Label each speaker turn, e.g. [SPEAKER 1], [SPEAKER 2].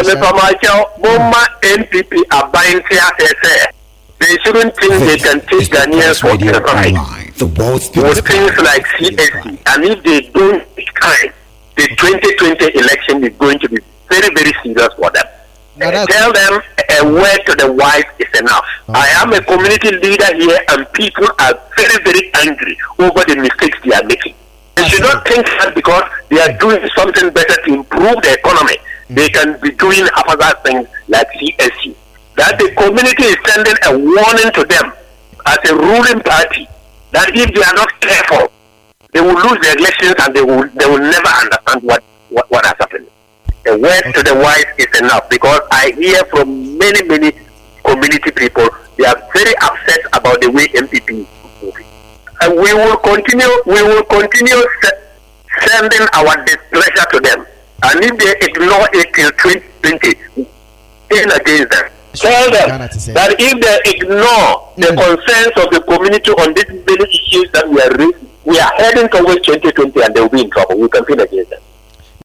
[SPEAKER 1] NPP are buying they shouldn't think they can take Ghanaians for with things like CSC. And if they don't take time, the 2020 election is going to be very, very serious for them. Tell them a word to the wise is enough. I am a community leader here, and people are very, very angry over the mistakes they are making. They should not think that because they are doing something better to improve the economy, they can be doing other things like CSC. That the community is sending a warning to them as a ruling party that if they are not careful, they will lose the elections and they will never understand what has happened. A word to the wise is enough, because I hear from many community people, they are very upset about the way MPP is moving. And we will continue sending our displeasure to them. And if they ignore it till 2020, in against them. Tell them that if they ignore the concerns of the community on these many issues that we are raising, we are heading towards 2020 and they will be in trouble. We campaign against them.